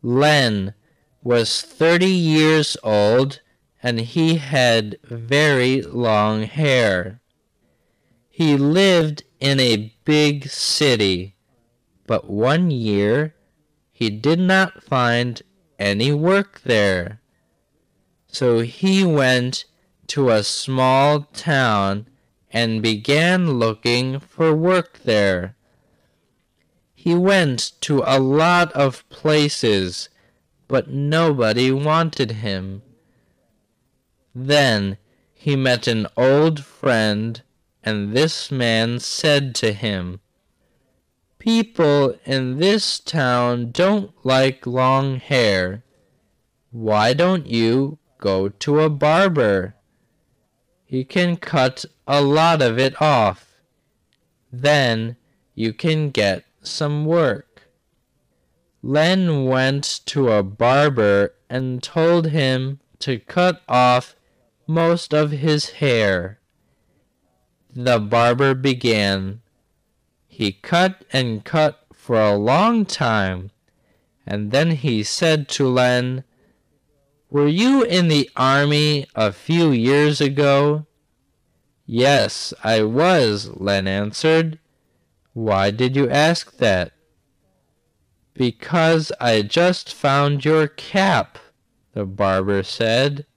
Len was 30 years old and he had very long hair. He lived in a big city, but one year he did not find any work there. So he went to a small town and began looking for work there. He went to a lot of places, but nobody wanted him. Then he met an old friend, and this man said to him, "People in this town don't like long hair. Why don't you go to a barber? He can cut a lot of it off. Then you can get some work." Len went to a barber and told him to cut off most of his hair. The barber began. He cut and cut for a long time, and then he said to Len, "Were you in the army a few years ago?" "Yes, I was," Len answered. "Why did you ask that?" "Because I just found your cap," the barber said.